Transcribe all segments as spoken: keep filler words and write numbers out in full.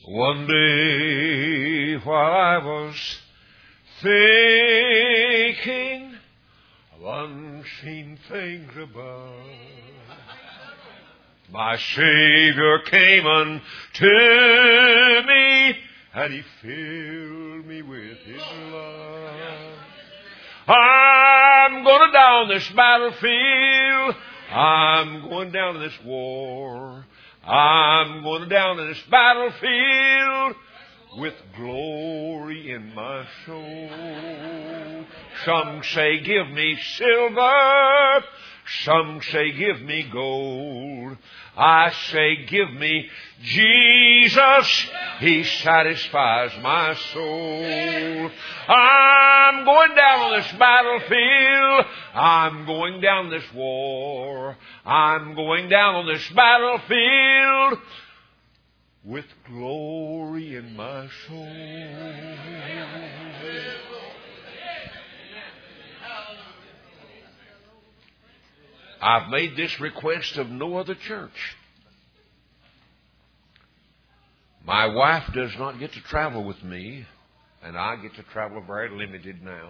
One day while I was thinking of unseen things above, my Savior came unto me, and He filled me with His love. I'm going down this battlefield. I'm going down to this war. I'm going down to this battlefield with glory in my soul. Some say, give me silver. Some say, give me gold. I say, give me Jesus. He satisfies my soul. I'm going down on this battlefield. I'm going down this war. I'm going down on this battlefield with glory in my soul. I've made this request of no other church. My wife does not get to travel with me, and I get to travel very limited now.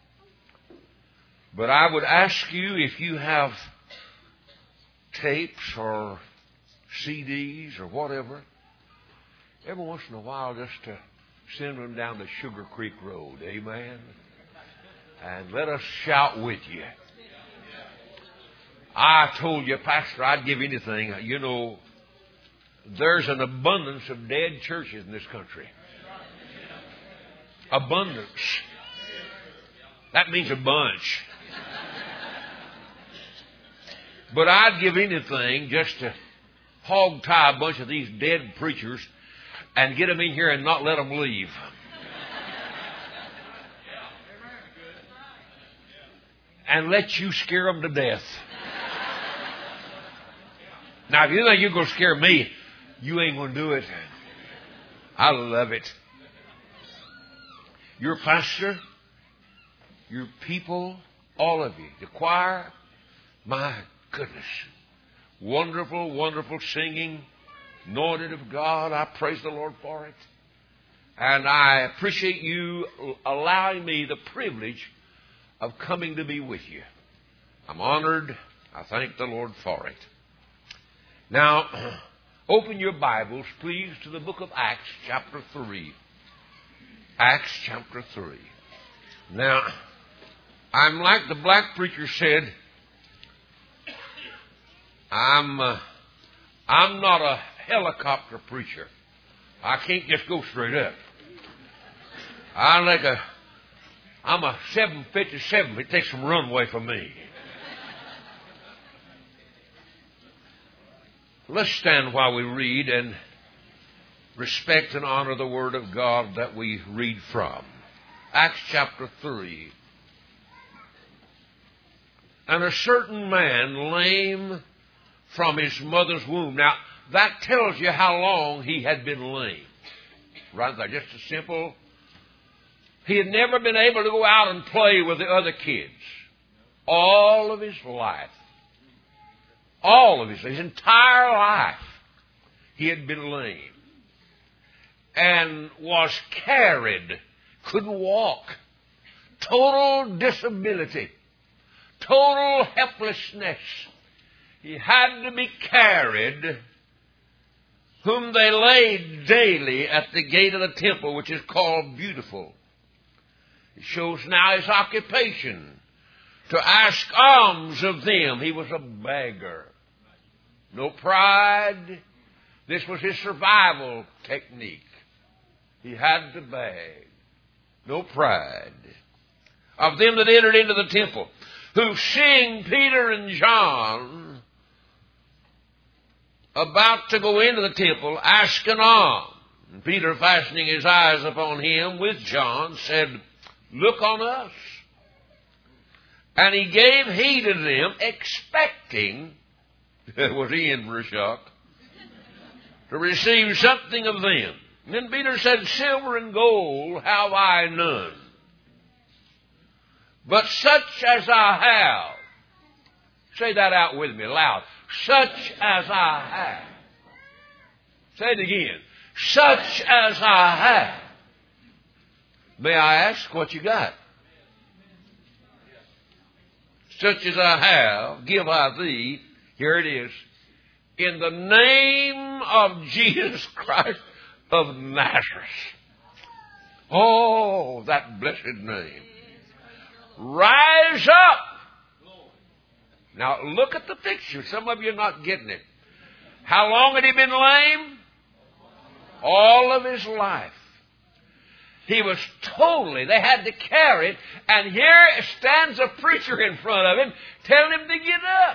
But I would ask you, if you have tapes or C Ds or whatever, every once in a while just to send them down the Sugar Creek Road. Amen? And let us shout with you. I told you, Pastor, I'd give anything. You know, there's an abundance of dead churches in this country. Abundance. That means a bunch. But I'd give anything just to hog tie a bunch of these dead preachers and get them in here and not let them leave. And let you scare them to death. Now, if you think you're going to scare me, you ain't going to do it. I love it. Your pastor, your people, all of you, the choir, my goodness. Wonderful, wonderful singing, anointed of God. I praise the Lord for it. And I appreciate you allowing me the privilege of coming to be with you. I'm honored. I thank the Lord for it. Now, open your Bibles, please, to the book of Acts, chapter three. Acts, chapter three. Now, I'm like the black preacher said, I'm uh, I'm not a helicopter preacher. I can't just go straight up. I'm like a, I'm a seven fifty-seven. It takes some runway for me. Let's stand while we read and respect and honor the Word of God that we read from. Acts chapter three. And a certain man, lame from his mother's womb. Now, that tells you how long he had been lame. Right there, just a simple. He had never been able to go out and play with the other kids. All of his life. All of his, his entire life, he had been lame and was carried, couldn't walk, total disability, total helplessness. He had to be carried, whom they laid daily at the gate of the temple, which is called Beautiful. It shows now his occupation, to ask alms of them. He was a beggar. No pride. This was his survival technique. He had to beg. No pride. Of them that entered into the temple, who seeing Peter and John about to go into the temple, asked an alms. And Peter, fastening his eyes upon him with John, said, "Look on us." And he gave heed to them, expecting, was he in for a shock, to receive something of them. And then Peter said, "Silver and gold have I none, but such as I have." Say that out with me loud. Such as I have. Say it again. such as I have. May I ask what you got? Such as I have, give I thee. Here it is. In the name of Jesus Christ of Nazareth. Oh, that blessed name. Rise up. Now look at the picture. Some of you are not getting it. How long had he been lame? All of his life. He was totally, they had to carry it, and here stands a preacher in front of him telling him to get up.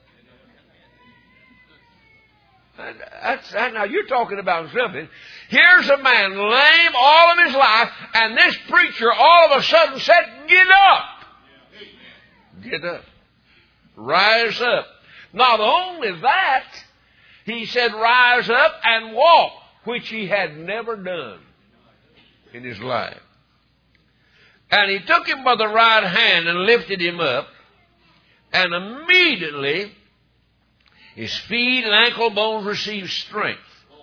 And that's, that, now you're talking about something. Here's a man lame all of his life, and this preacher all of a sudden said, get up. Get up. Rise up. Not only that, he said, rise up and walk, which he had never done in his life. And he took him by the right hand and lifted him up, and immediately his feet and ankle bones received strength.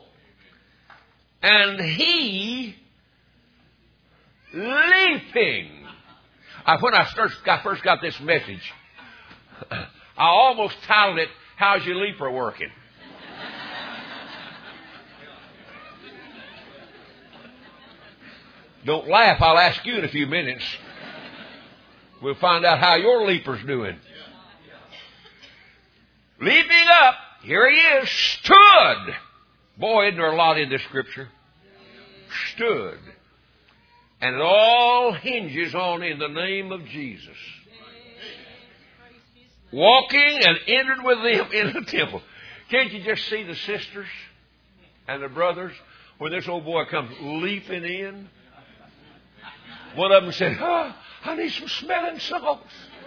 And he, leaping. I, when I first got, first got this message, I almost titled it, How's Your Leaper Working? Don't laugh, I'll ask you in a few minutes. We'll find out how your leaper's doing. Leaping up, here he is, stood. Boy, isn't there a lot in this scripture? Stood. And it all hinges on in the name of Jesus. Walking and entered with them in the temple. Can't you just see the sisters and the brothers when this old boy comes leaping in? One of them said, oh, I need some smelling salts.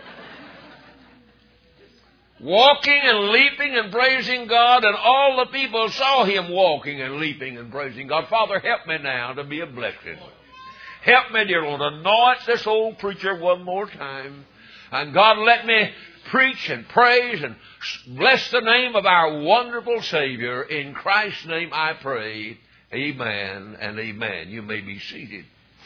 Walking and leaping and praising God, and all the people saw him walking and leaping and praising God. Father, help me now to be a blessing. Help me, dear Lord, anoint this old preacher one more time. And God, let me preach and praise and bless the name of our wonderful Savior. In Christ's name I pray. Amen and amen. You may be seated.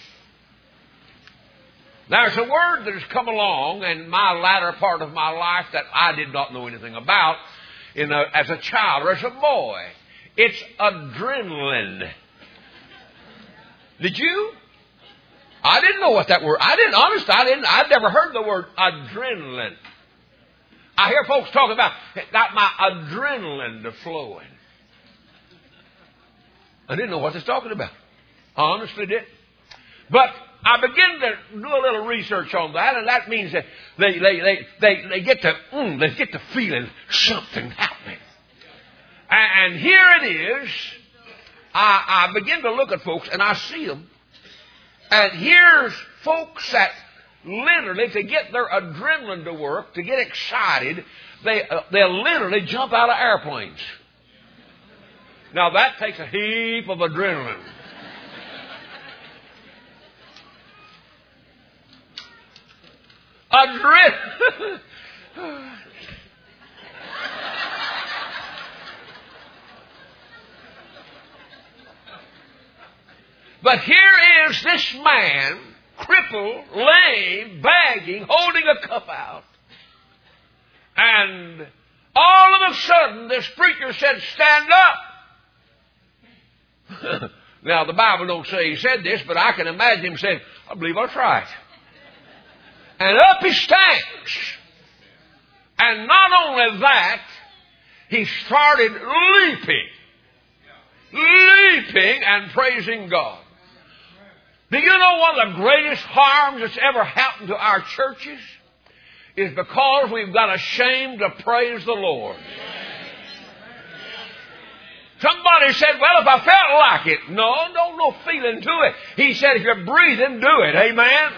There's a word that has come along in my latter part of my life that I did not know anything about in a, as a child or as a boy. It's adrenaline. Did you? I didn't know what that word. I didn't. Honest, I didn't. I'd never heard the word adrenaline. I hear folks talking about got my adrenaline to flowing. I didn't know what they're talking about. I honestly didn't. But I began to do a little research on that, and that means that they they they they, they get to mm, they get the feeling something happening. And, and here it is. I, I begin to look at folks, and I see them. And here's folks that literally, to get their adrenaline to work, to get excited, they uh, they'll literally jump out of airplanes. Now that takes a heap of adrenaline. Adrenaline. But here is this man, crippled, lame, begging, holding a cup out. And all of a sudden, this preacher said, stand up. Now, the Bible don't say he said this, but I can imagine him saying, I believe that's right. And up he stands. And not only that, he started leaping. Leaping and praising God. Do you know one of the greatest harms that's ever happened to our churches? Is because we've got ashamed to praise the Lord. Somebody said, well, if I felt like it. No, no, no feeling to it. He said, if you're breathing, do it. Amen?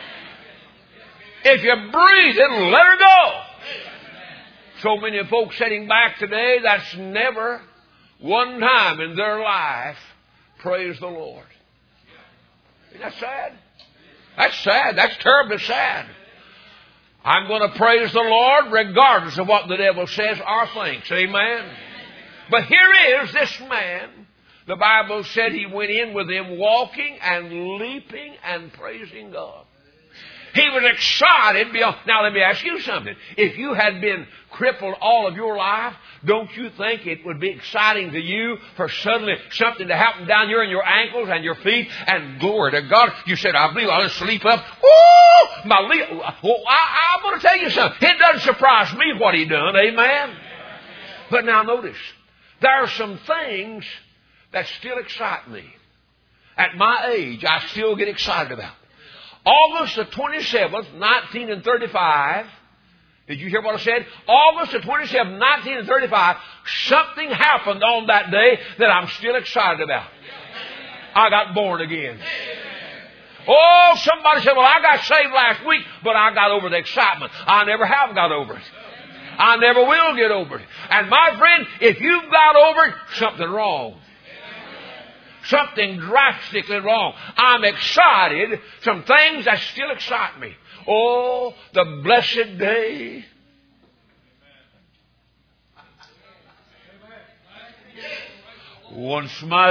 If you're breathing, let her go. So many folks sitting back today, that's never one time in their life praise the Lord. Isn't that sad? That's sad. That's terribly sad. I'm going to praise the Lord regardless of what the devil says or thinks. Amen? But here is this man The Bible said he went in with them walking and leaping and praising God. He was excited beyond. Now let me ask you something. If you had been crippled all of your life, don't you think it would be exciting to you for suddenly something to happen down here in your ankles and your feet? And glory to God, you said, I believe I'll just sleep up. Woo! My le- well, I, I'm going to tell you something. It doesn't surprise me what he done. Amen? But now notice, there are some things that still excite me. At my age, I still get excited about. August the twenty-seventh, nineteen thirty-five. Did you hear what I said? August the twenty-seventh, nineteen thirty-five. Something happened on that day that I'm still excited about. I got born again. Oh, somebody said, well, I got saved last week, but I got over the excitement. I never have got over it. I never will get over it. And my friend, if you've got over it, something wrong. Something drastically wrong. I'm excited. Some things that still excite me. Oh, the blessed day. Once my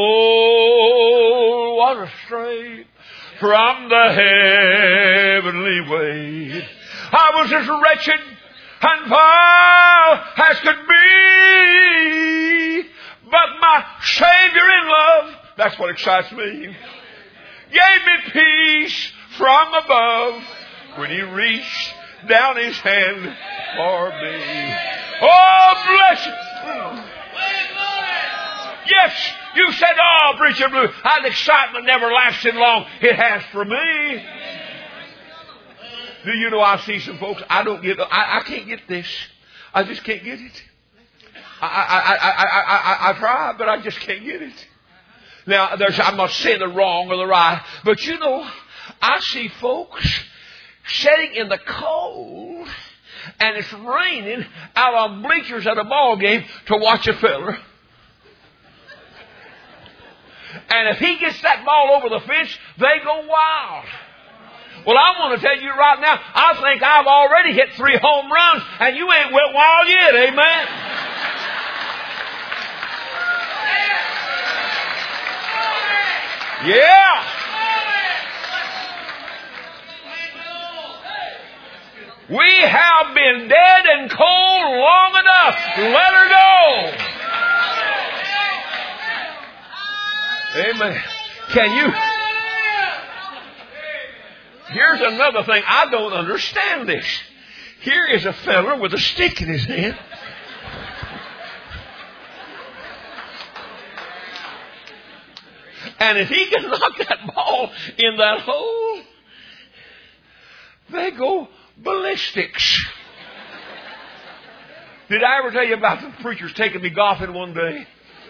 soul was astray from the heavenly way. I was as wretched and vile as could be. But my Savior in love, that's what excites me, gave me peace from above when He reached down His hand for me. Oh, bless you. Yes, you said, oh, preacher Blue, that excitement never lasted long. It has for me. Do you know, I see some folks, I don't get, I, I can't get this. I just can't get it. I, I, I, I, I, I try, but I just can't get it. Now, there's, I'm not saying the wrong or the right, but you know, I see folks sitting in the cold, and it's raining out on bleachers at a ball game to watch a feller. And if he gets that ball over the fence, they go wild. Well, I want to tell you right now, I think I've already hit three home runs, and you ain't went wild yet, amen? Yeah. We have been dead and cold long enough. Let her go. Amen. Can you? Here's another thing. I don't understand this. Here is a fella with a stick in his hand. And if he can knock that ball in that hole, they go ballistics. Did I ever tell you about the preachers taking me golfing one day?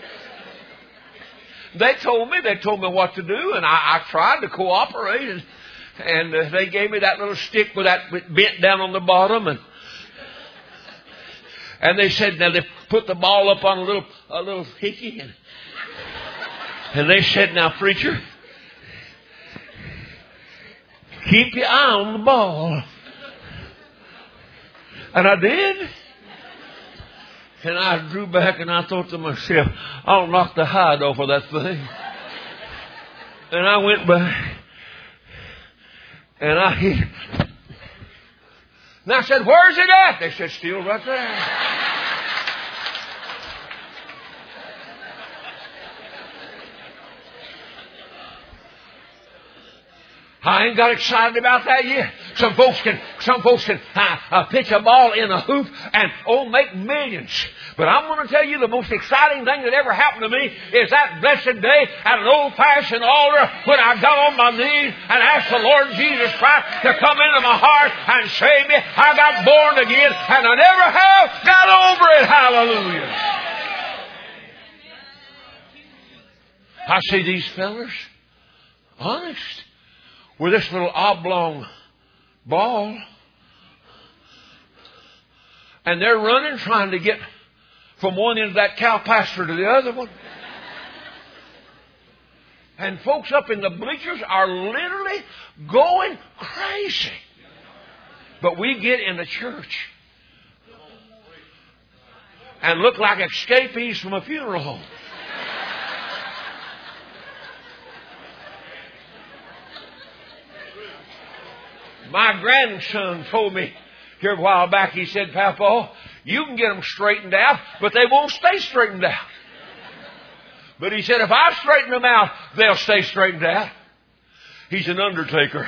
They told me, they told me what to do, and I, I tried to cooperate, and, and uh, they gave me that little stick with that bent down on the bottom, and and they said, now they put the ball up on a little a little hickey, and, and they said, now preacher, keep your eye on the ball. And I did. And I drew back and I thought to myself, I'll knock the hide off of that thing. And I went back and I hit it. And I said, where's it at? They said, still right there. I ain't got excited about that yet. Some folks can, some folks can uh, uh, pitch a ball in a hoop and oh, make millions. But I'm going to tell you the most exciting thing that ever happened to me is that blessed day at an old-fashioned altar when I got on my knees and asked the Lord Jesus Christ to come into my heart and save me. I got born again and I never have got over it. Hallelujah. I see these fellers, honest, with this little oblong ball. And they're running, trying to get from one end of that cow pasture to the other one. And folks up in the bleachers are literally going crazy. But we get in the church and look like escapees from a funeral home. My grandson told me here a while back, he said, Papa, you can get them straightened out, but they won't stay straightened out. But he said, if I straighten them out, they'll stay straightened out. He's an undertaker.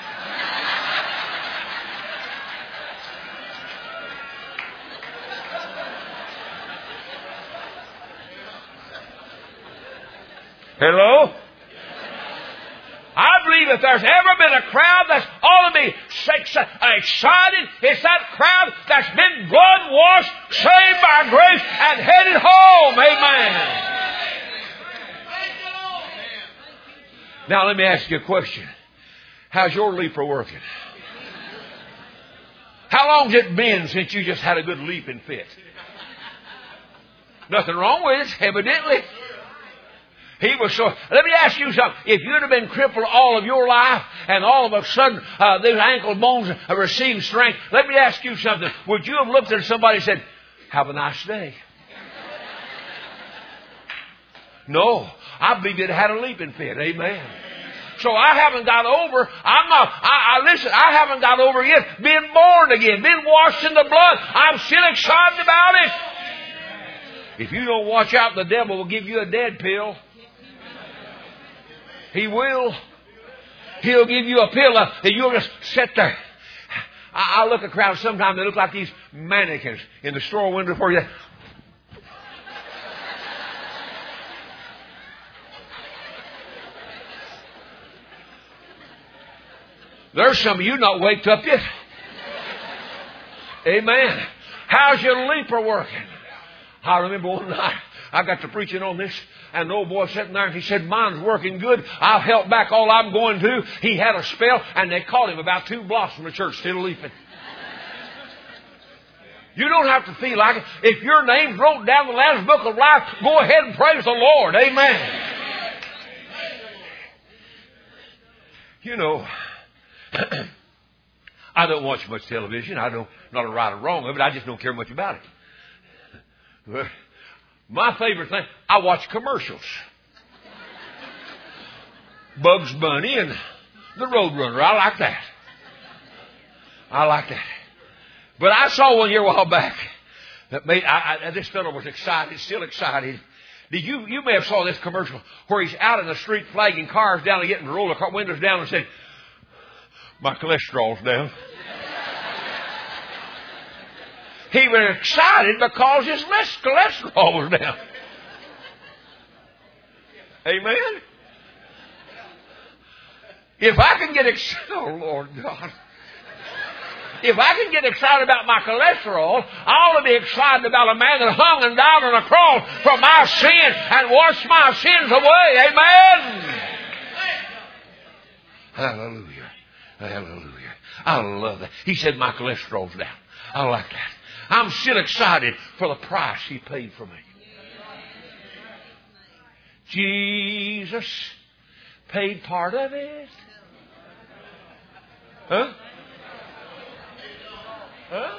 Hello? I believe if there's ever been a crowd that's ought to be excited, it's that crowd that's been blood-washed, saved by grace, and headed home. Amen. Now let me ask you a question. How's your leaper working? How long's it been since you just had a good leaping fit? Nothing wrong with it, evidently. He was so. Let me ask you something. If you'd have been crippled all of your life, and all of a sudden uh, those ankle bones have received strength, let me ask you something. Would you have looked at somebody and said, "Have a nice day"? No, I believe it had a leaping fit. Amen. So I haven't got over. I'm not. I, I listen. I haven't got over yet. Being born again, being washed in the blood. I'm still excited about it. If you don't watch out, the devil will give you a dead pill. He will. He'll give you a pill uh, and you'll just sit there. I, I look at crowds sometimes, they look like these mannequins in the store window for you. There's some of you not waked up yet. Amen. How's your leaper working? I remember one night I got to preaching on this, and the old boy sitting there, and he said, "Mine's working good. I've held back all I'm going to." He had a spell, and they caught him about two blocks from the church, still leaping. You don't have to feel like it. If your name's wrote down in the Lamb's Book of Life, go ahead and praise the Lord. Amen. You know, I don't watch much television. I don't, not a right or wrong of it. I just don't care much about it. But my favorite thing, I watch commercials. Bugs Bunny and the Roadrunner. I like that. I like that. But I saw one here a while back that made I, I, this fellow was excited, still excited. Did you you may have saw this commercial where he's out in the street flagging cars down and getting roller car windows down and said, "My cholesterol's down." He was excited because his cholesterol was down. Amen? If I can get excited, oh Lord God. If I can get excited about my cholesterol, I ought to be excited about a man that hung and died on a cross for my sin and washed my sins away. Amen? Hallelujah. Hallelujah. I love that. He said my cholesterol's down. I like that. I'm still excited for the price He paid for me. Jesus paid part of it. Huh? Huh?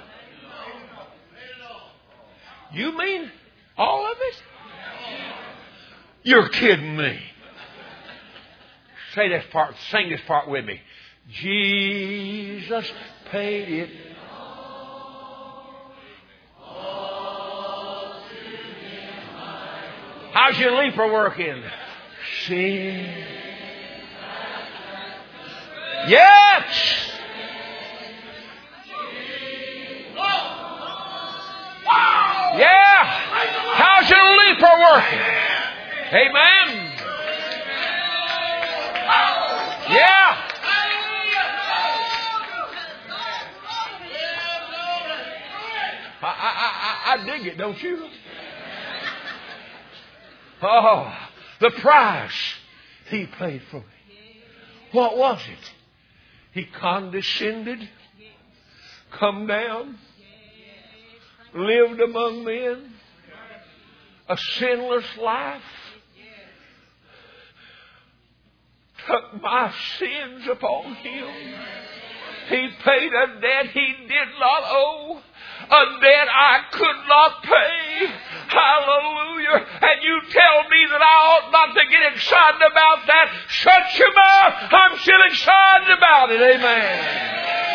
You mean all of it? You're kidding me. Say this part, sing this part with me. Jesus paid it. How's your leaper working? Sing. Yes. Yeah. How's your leaper working? Amen. Yeah. I, I, I, I dig it, don't you? Oh, the price He paid for me. What was it? He condescended, come down, lived among men, a sinless life, took my sins upon Him. He paid a debt He did not owe, a debt I could not pay. Hallelujah. And you tell me that I ought not to get excited about that. Shut your mouth. I'm still excited about it. Amen.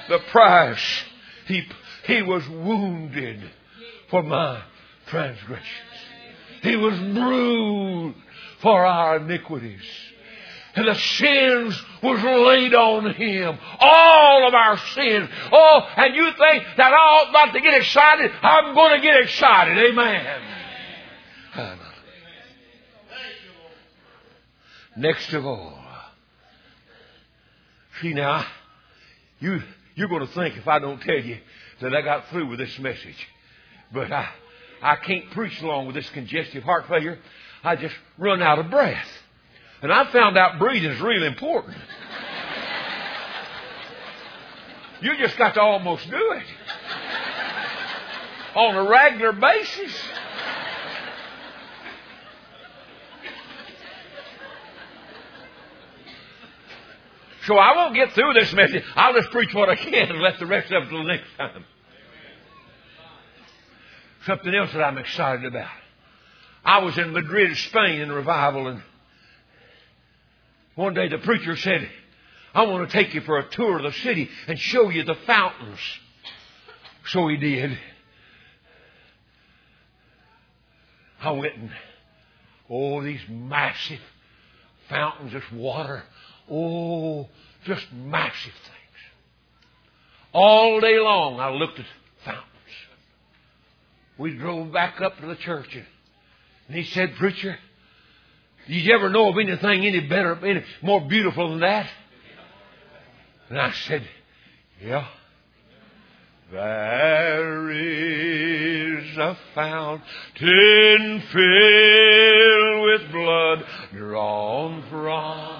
the price. He, he was wounded for my transgressions. He was bruised for our iniquities. And the sins was laid on Him. All of our sins. Oh, and you think that I ought not to get excited? I'm going to get excited. Amen. Amen. Next of all. See now, you, you're going to think if I don't tell you that I got through with this message. But I, I can't preach long with this congestive heart failure. I just run out of breath. And I found out breathing is really important. You just got to almost do it. On a regular basis. So I won't get through this message. I'll just preach what I can and let the rest of it till next time. Something else that I'm excited about. I was in Madrid, Spain in revival, and one day the preacher said, I want to take you for a tour of the city and show you the fountains. So he did. I went and, oh, these massive fountains, this water. Oh, just massive things. All day long I looked at fountains. We drove back up to the church and, and he said, Preacher, did you ever know of anything any better, any more beautiful than that? And I said, yeah. There is a fountain filled with blood drawn from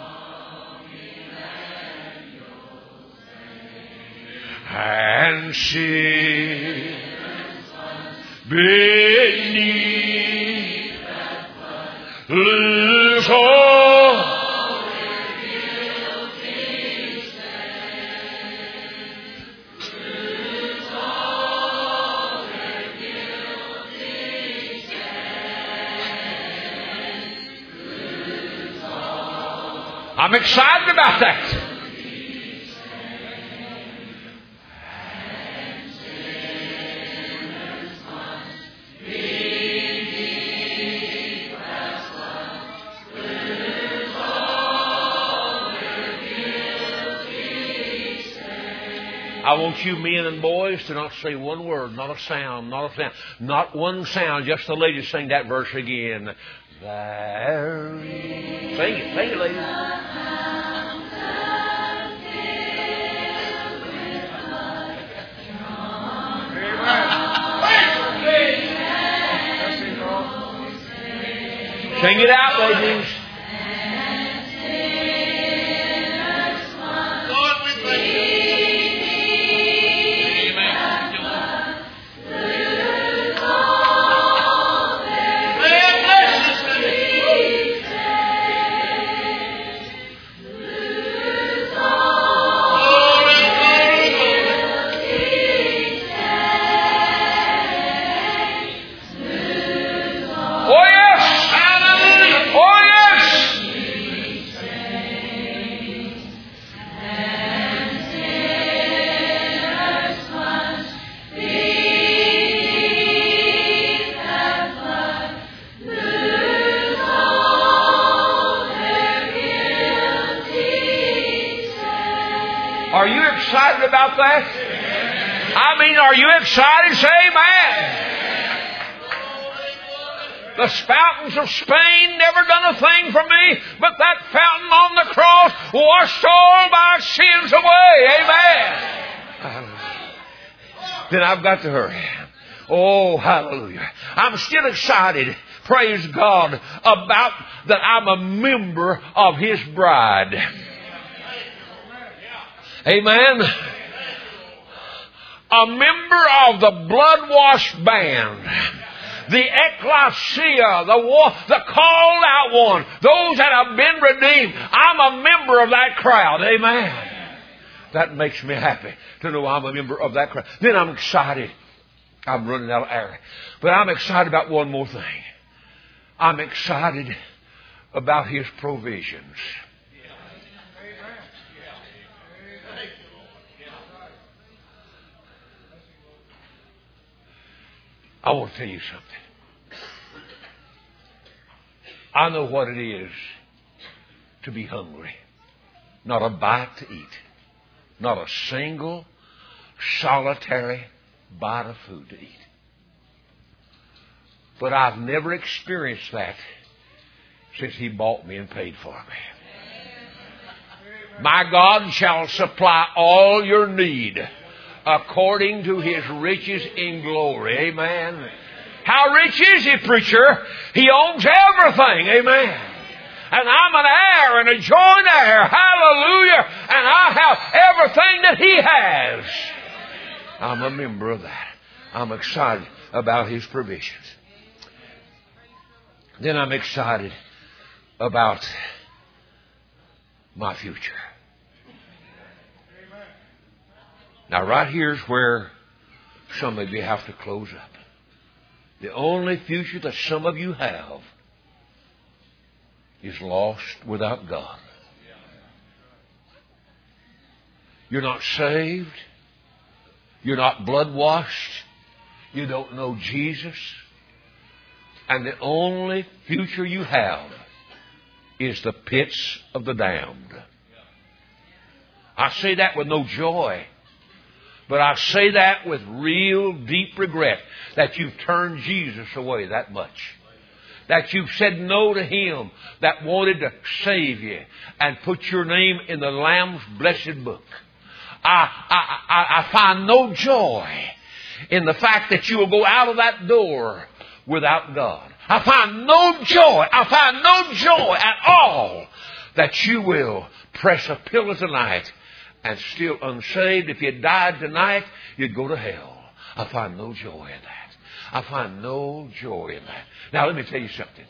and sinners beneath that blood lose all their guilty stain. Lose all their guilty stain. Lose all. I'm excited about that. I want you men and boys to not say one word, not a sound, not a sound, not one sound. Just the ladies sing that verse again. There is... Sing it, sing it, ladies. Sing it out, ladies. Are you excited about that? I mean, are you excited? Say amen. The fountains of Spain never done a thing for me, but that fountain on the cross washed all my sins away. Amen. Then I've got to hurry. Oh, hallelujah. I'm still excited, praise God, about that I'm a member of His bride. Amen. A member of the blood-washed band. The ecclesia, the, the called out one. Those that have been redeemed. I'm a member of that crowd. Amen. That makes me happy to know I'm a member of that crowd. Then I'm excited. I'm running out of air. But I'm excited about one more thing. I'm excited about His provisions. I want to tell you something. I know what it is to be hungry. Not a bite to eat. Not a single, solitary bite of food to eat. But I've never experienced that since He bought me and paid for me. My God shall supply all your need according to His riches in glory. Amen. How rich is He, preacher? He owns everything. Amen. And I'm an heir and a joint heir. Hallelujah. And I have everything that He has. I'm a member of that. I'm excited about His provisions. Then I'm excited about my future. Now, right here's where some of you have to close up. The only future that some of you have is lost without God. You're not saved. You're not blood-washed. You don't know Jesus. And the only future you have is the pits of the damned. I say that with no joy. But I say that with real deep regret that you've turned Jesus away that much. That you've said no to Him that wanted to save you and put your name in the Lamb's blessed book. I, I, I, I find no joy in the fact that you will go out of that door without God. I find no joy, I find no joy at all that you will press a pillow tonight and still unsaved. If you died tonight, you'd go to hell. I find no joy in that. I find no joy in that. Now, let me tell you something.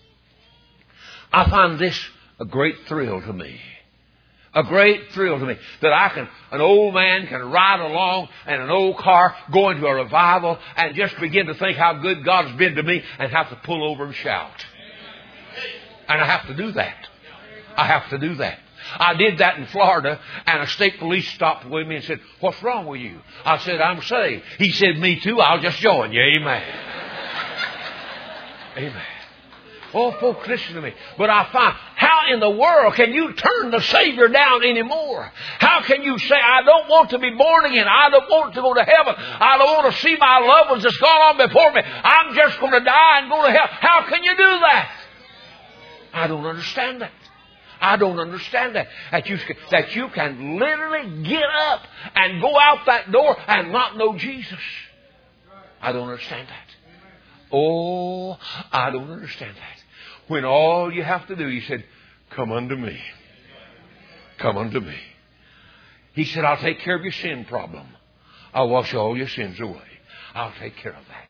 I find this a great thrill to me. A great thrill to me that I can, an old man can ride along in an old car, go into a revival, and just begin to think how good God's been to me and have to pull over and shout. And I have to do that. I have to do that. I did that in Florida, and a state police stopped with me and said, "What's wrong with you?" I said, "I'm saved." He said, "Me too. I'll just join you." Amen. Amen. Oh, folks, listen to me. But I find, how in the world can you turn the Savior down anymore? How can you say, "I don't want to be born again. I don't want to go to heaven. I don't want to see my loved ones that's gone on before me. I'm just going to die and go to hell"? How can you do that? I don't understand that. I don't understand that. That you, that you can literally get up and go out that door and not know Jesus. I don't understand that. Oh, I don't understand that. When all you have to do, He said, "Come unto me. Come unto me." He said, "I'll take care of your sin problem. I'll wash all your sins away. I'll take care of that."